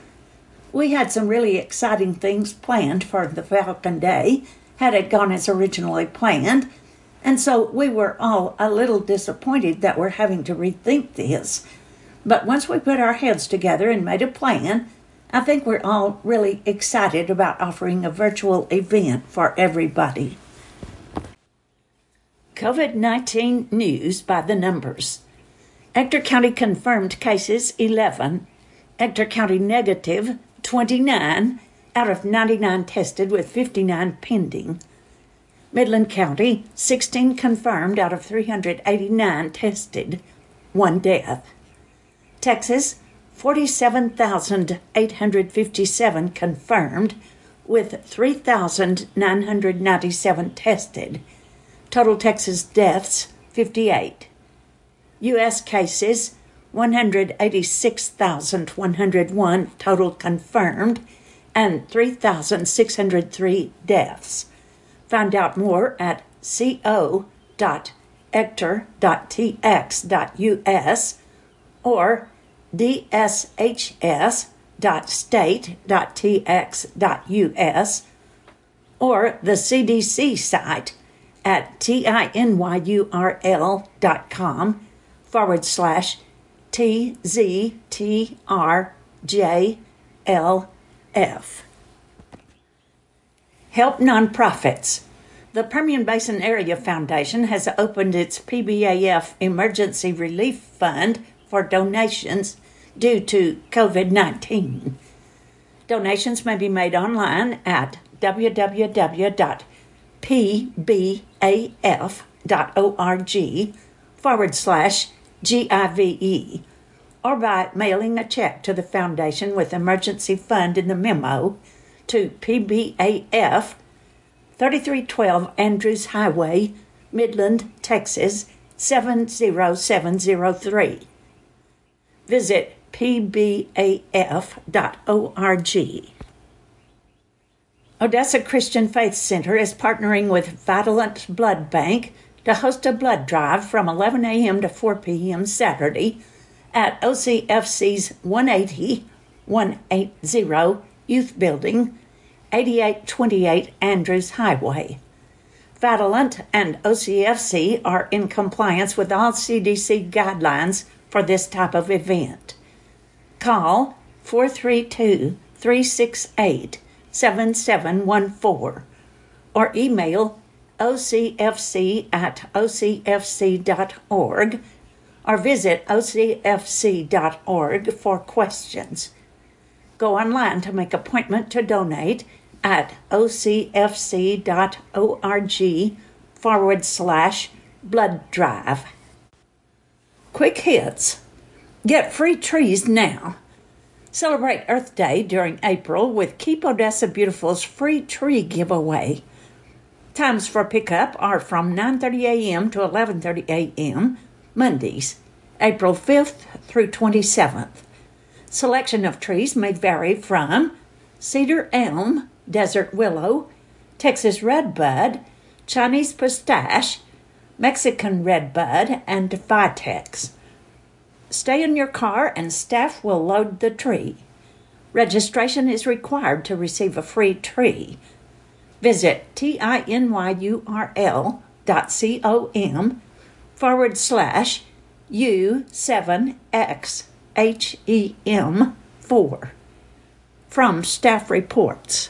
We had some really exciting things planned for the Falcon Day, had it gone as originally planned, and so we were all a little disappointed that we're having to rethink this. But once we put our heads together and made a plan, I think we're all really excited about offering a virtual event for everybody. COVID nineteen news by the numbers. Ector County confirmed cases eleven, Ector County negative twenty-nine, out of ninety-nine tested with fifty-nine pending. Midland County, sixteen confirmed out of three hundred eighty-nine tested, one death. Texas, forty-seven thousand eight hundred fifty-seven confirmed with three thousand nine hundred ninety-seven tested. Total Texas deaths, fifty-eight. U S cases, one hundred eighty-six thousand one hundred one total confirmed and three thousand six hundred three deaths. Find out more at co dot ector dot t x dot u s or d s h s dot state dot t x dot u s or the C D C site at tinyurl dot com forward slash T Z T R J L F. Help nonprofits. The Permian Basin Area Foundation has opened its P B A F Emergency Relief Fund for donations due to covid nineteen. Donations may be made online at w w w dot p b a f dot org forward slash G I V E or by mailing a check to the Foundation with Emergency Fund in the memo to P B A F, thirty-three twelve Andrews Highway, Midland, Texas, seven zero seven zero three. Visit p b a f dot org. Odessa Christian Faith Center is partnering with Vitalant Blood Bank to host a blood drive from eleven a.m. to four p.m. Saturday at O C F C's one eighty Youth Building, eighty-eight twenty-eight Andrews Highway. Vitalant and O C F C are in compliance with all C D C guidelines for this type of event. Call four three two, three six eight, seven seven one four or email O C F C at O C F C dot org or visit O C F C dot org for questions. Go online to make appointment to donate at O C F C dot org forward slash blood drive. Quick hits. Get free trees now. Celebrate Earth Day during April with Keep Odessa Beautiful's free tree giveaway. Times for pickup are from nine thirty a.m. to eleven thirty a.m. Mondays, April fifth through twenty-seventh. Selection of trees may vary from cedar elm, desert willow, Texas redbud, Chinese pistache, Mexican redbud, and vitex. Stay in your car and staff will load the tree. Registration is required to receive a free tree. Visit tinyurl dot com forward slash U seven X H E M four. From Staff Reports.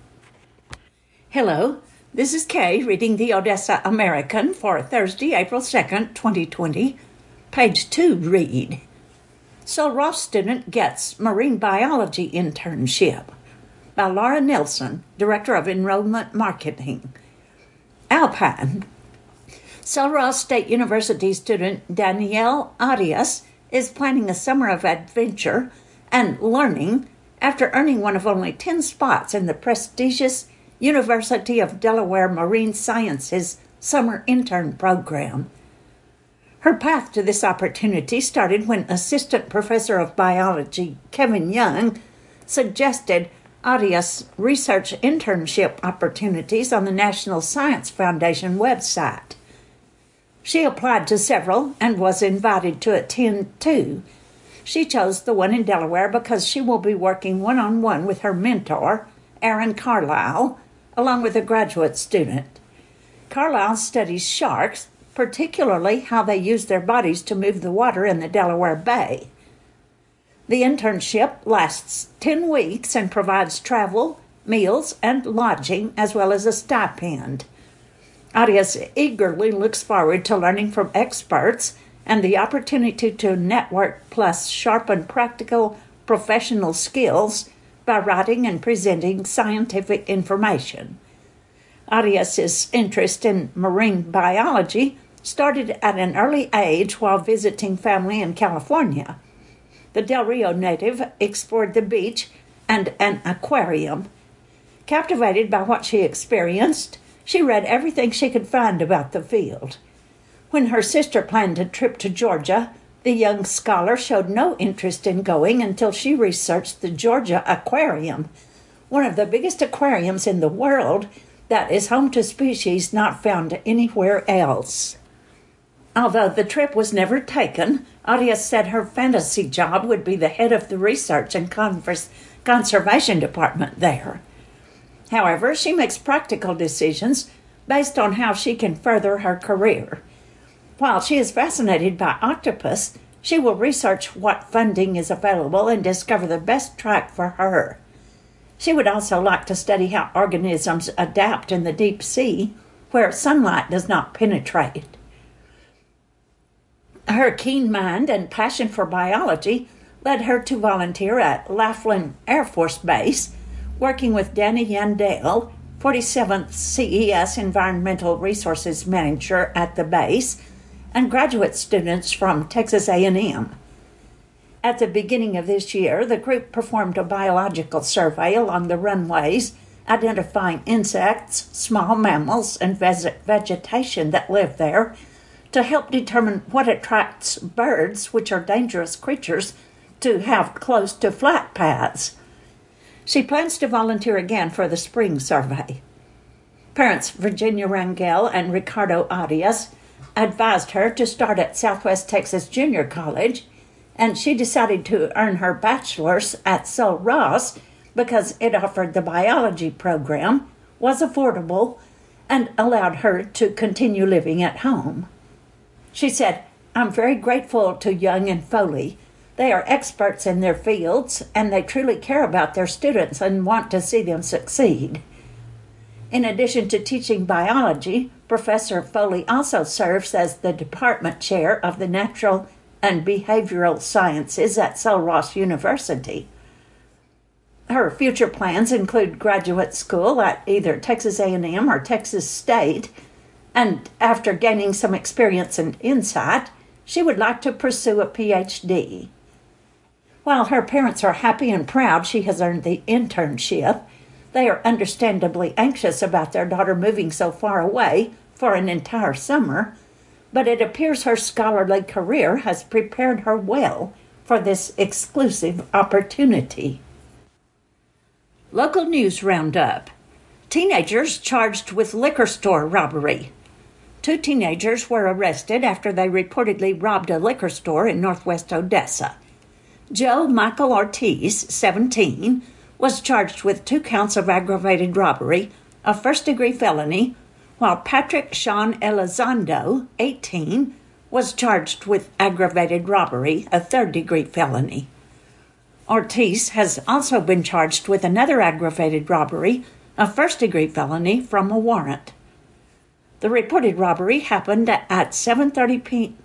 Hello, this is Kay reading the Odessa American for Thursday, April second, twenty twenty. Page two read. So Ross student gets marine biology internship by Laura Nelson, Director of Enrollment Marketing. Alpine. Sul Ross State University student Danielle Arias is planning a summer of adventure and learning after earning one of only ten spots in the prestigious University of Delaware Marine Sciences Summer Intern Program. Her path to this opportunity started when Assistant Professor of Biology Kevin Young suggested Arias research internship opportunities on the National Science Foundation website. She applied to several and was invited to attend two. She chose the one in Delaware because she will be working one-on-one with her mentor, Aaron Carlisle, along with a graduate student. Carlisle studies sharks, particularly how they use their bodies to move the water in the Delaware Bay. The internship lasts ten weeks and provides travel, meals, and lodging, as well as a stipend. Arias eagerly looks forward to learning from experts and the opportunity to network plus sharpen practical professional skills by writing and presenting scientific information. Arias's interest in marine biology started at an early age while visiting family in California. The Del Rio native explored the beach and an aquarium. Captivated by what she experienced, she read everything she could find about the field. When her sister planned a trip to Georgia, the young scholar showed no interest in going until she researched the Georgia Aquarium, one of the biggest aquariums in the world that is home to species not found anywhere else. Although the trip was never taken, Arias said her fantasy job would be the head of the research and converse, conservation department there. However, she makes practical decisions based on how she can further her career. While she is fascinated by octopus, she will research what funding is available and discover the best track for her. She would also like to study how organisms adapt in the deep sea, where sunlight does not penetrate. Her keen mind and passion for biology led her to volunteer at Laughlin Air Force Base, working with Danny Yandell, forty-seventh C E S Environmental Resources Manager at the base, and graduate students from Texas A and M. At the beginning of this year, the group performed a biological survey along the runways, identifying insects, small mammals, and vegetation that live there, to help determine what attracts birds, which are dangerous creatures, to have close to flat paths. She plans to volunteer again for the spring survey. Parents Virginia Rangel and Ricardo Arias advised her to start at Southwest Texas Junior College, and she decided to earn her bachelor's at Sul Ross because it offered the biology program, was affordable, and allowed her to continue living at home. She said, "I'm very grateful to Young and Foley. They are experts in their fields, and they truly care about their students and want to see them succeed." In addition to teaching biology, Professor Foley also serves as the department chair of the Natural and Behavioral Sciences at Sul Ross University. Her future plans include graduate school at either Texas A and M or Texas State, and after gaining some experience and insight, she would like to pursue a P H D. While her parents are happy and proud she has earned the internship, they are understandably anxious about their daughter moving so far away for an entire summer, but it appears her scholarly career has prepared her well for this exclusive opportunity. Local news roundup. Teenagers charged with liquor store robbery. Two teenagers were arrested after they reportedly robbed a liquor store in northwest Odessa. Joe Michael Ortiz, seventeen, was charged with two counts of aggravated robbery, a first-degree felony, while Patrick Sean Elizondo, eighteen, was charged with aggravated robbery, a third-degree felony. Ortiz has also been charged with another aggravated robbery, a first-degree felony from a warrant. The reported robbery happened at seven thirteen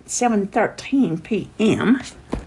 p.m.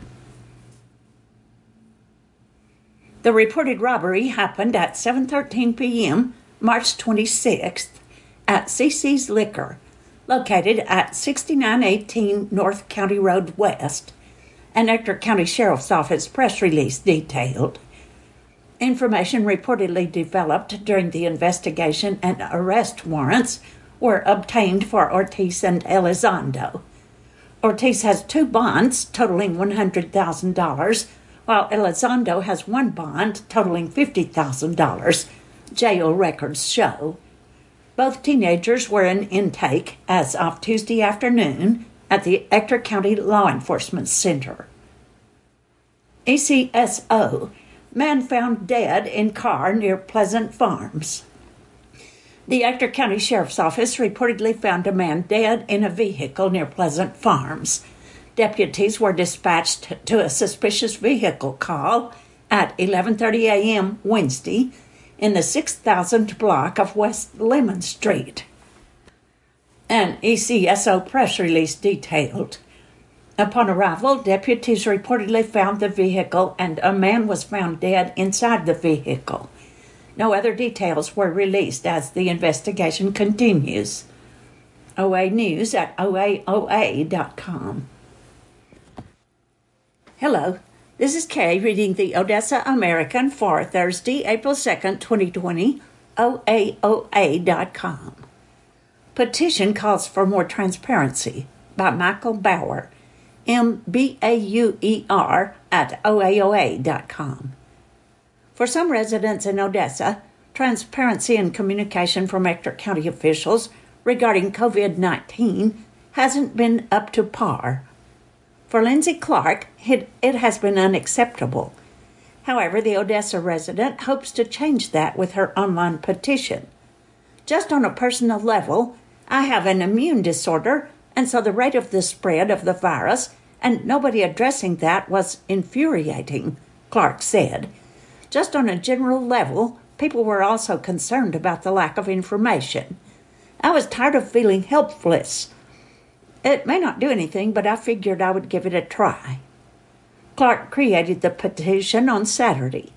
The reported robbery happened at seven thirteen p.m., March twenty-sixth, at C C's Liquor, located at sixty-nine eighteen North County Road West, an Ector County Sheriff's Office press release detailed. Information reportedly developed during the investigation and arrest warrants were obtained for Ortiz and Elizondo. Ortiz has two bonds totaling one hundred thousand dollars, while Elizondo has one bond totaling fifty thousand dollars, jail records show. Both teenagers were in intake as of Tuesday afternoon at the Ector County Law Enforcement Center. E C S O, man found dead in car near Pleasant Farms. The Ector County Sheriff's Office reportedly found a man dead in a vehicle near Pleasant Farms. Deputies were dispatched to a suspicious vehicle call at eleven thirty a.m. Wednesday in the six thousand block of West Lemon Street. An E C S O press release detailed. Upon arrival, deputies reportedly found the vehicle and a man was found dead inside the vehicle. No other details were released as the investigation continues. O A News at O A O A dot com. Hello, this is Kay reading the Odessa American for Thursday, April second, twenty twenty, O A O A dot com. Petition calls for more transparency by Michael Bauer, M B A U E R, at O A O A dot com. For some residents in Odessa, transparency and communication from Ector County officials regarding COVID nineteen hasn't been up to par. For Lindsay Clark, it, it has been unacceptable. However, the Odessa resident hopes to change that with her online petition. Just on a personal level, I have an immune disorder, and so the rate of the spread of the virus and nobody addressing that was infuriating, Clark said. Just on a general level, people were also concerned about the lack of information. I was tired of feeling helpless. It may not do anything, but I figured I would give it a try. Clark created the petition on Saturday.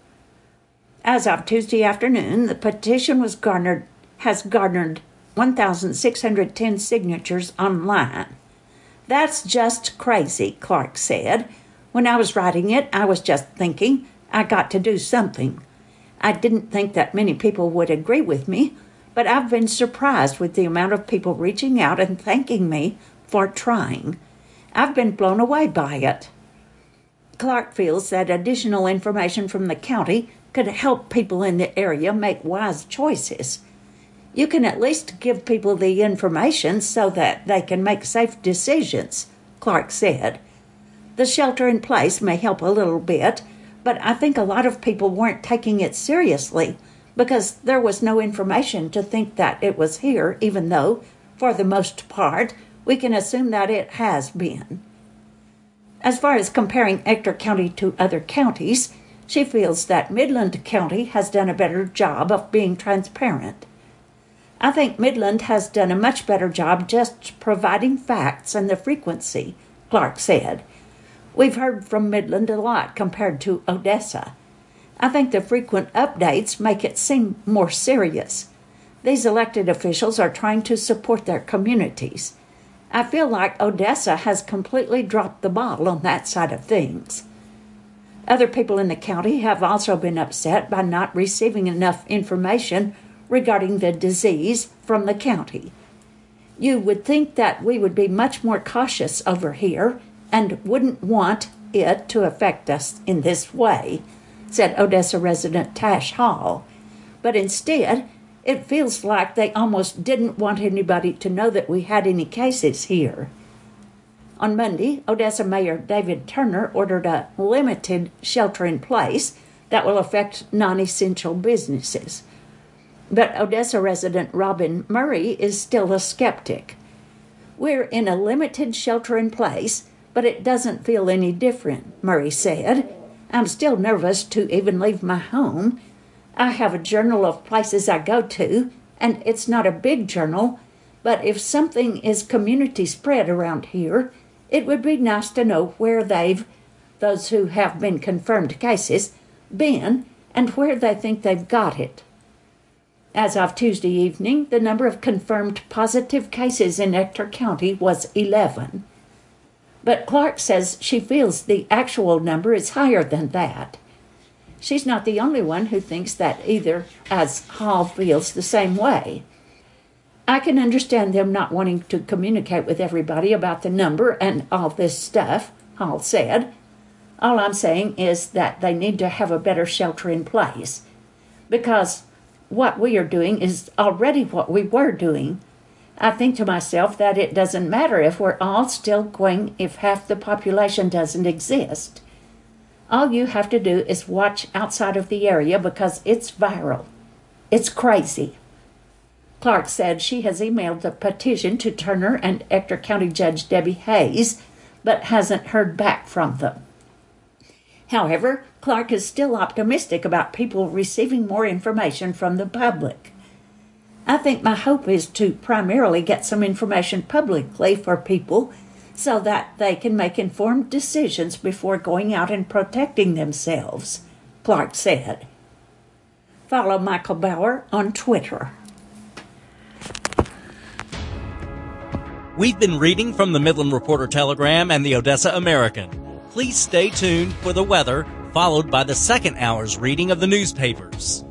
As of Tuesday afternoon, the petition was garnered has garnered one thousand six hundred ten signatures online. That's just crazy, Clark said. When I was writing it, I was just thinking, I got to do something. I didn't think that many people would agree with me, but I've been surprised with the amount of people reaching out and thanking me for trying. I've been blown away by it. Clark feels that additional information from the county could help people in the area make wise choices. You can at least give people the information so that they can make safe decisions, Clark said. The shelter in place may help a little bit, but I think a lot of people weren't taking it seriously because there was no information to think that it was here, even though, for the most part, we can assume that it has been. As far as comparing Ector County to other counties, she feels that Midland County has done a better job of being transparent. I think Midland has done a much better job just providing facts and the frequency, Clark said. We've heard from Midland a lot compared to Odessa. I think the frequent updates make it seem more serious. These elected officials are trying to support their communities. I feel like Odessa has completely dropped the ball on that side of things. Other people in the county have also been upset by not receiving enough information regarding the disease from the county. You would think that we would be much more cautious over here and wouldn't want it to affect us in this way, said Odessa resident Tash Hall. But instead, it feels like they almost didn't want anybody to know that we had any cases here. On Monday, Odessa Mayor David Turner ordered a limited shelter-in-place that will affect non-essential businesses. But Odessa resident Robin Murray is still a skeptic. We're in a limited shelter-in-place, but it doesn't feel any different, Murray said. I'm still nervous to even leave my home. I have a journal of places I go to, and it's not a big journal, but if something is community spread around here, it would be nice to know where they've, those who have been confirmed cases, been, and where they think they've got it. As of Tuesday evening, the number of confirmed positive cases in Ector County was eleven. But Clark says she feels the actual number is higher than that. She's not the only one who thinks that either, as Hall feels the same way. I can understand them not wanting to communicate with everybody about the number and all this stuff, Hall said. All I'm saying is that they need to have a better shelter in place, because what we are doing is already what we were doing. I think to myself that it doesn't matter if we're all still going if half the population doesn't exist. All you have to do is watch outside of the area because it's viral. It's crazy. Clark said she has emailed the petition to Turner and Ector County Judge Debbie Hayes, but hasn't heard back from them. However, Clark is still optimistic about people receiving more information from the public. I think my hope is to primarily get some information publicly for people so that they can make informed decisions before going out and protecting themselves, Clark said. Follow Michael Bauer on Twitter. We've been reading from the Midland Reporter-Telegram and the Odessa American. Please stay tuned for the weather, followed by the second hour's reading of the newspapers.